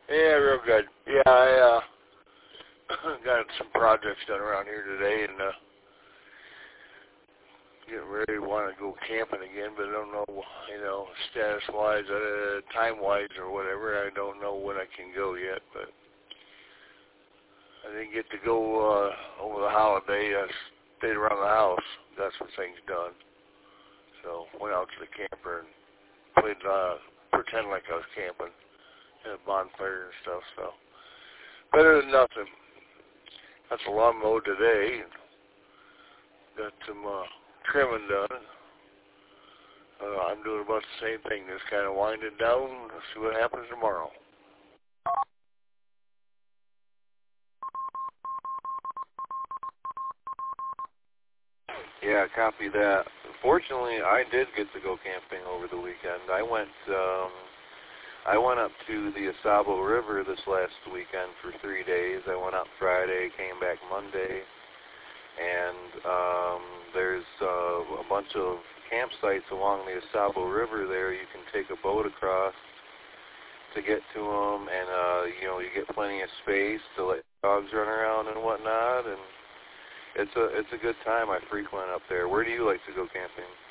Yeah, real good. Yeah, I got some projects done around here today, and getting ready to want to go camping again, but I don't know, status-wise, time-wise or whatever. I don't know when I can go yet, but I didn't get to go over the holiday. I stayed around the house, got some things done. So went out to the camper and played, pretend like I was camping, had a bonfire and stuff. So better than nothing. Got the lawn mowed today. Got some trimming done. I'm doing about the same thing. Just kind of winding down. See what happens tomorrow. Yeah, copy that. Fortunately, I did get to go camping over the weekend. I went up to the Asabo River this last weekend for 3 days. I went out Friday, came back Monday, and there's a bunch of campsites along the Asabo River there. You can take a boat across to get to them, and you get plenty of space to let dogs run around and whatnot, and it's a good time. I frequent up there. Where do you like to go camping?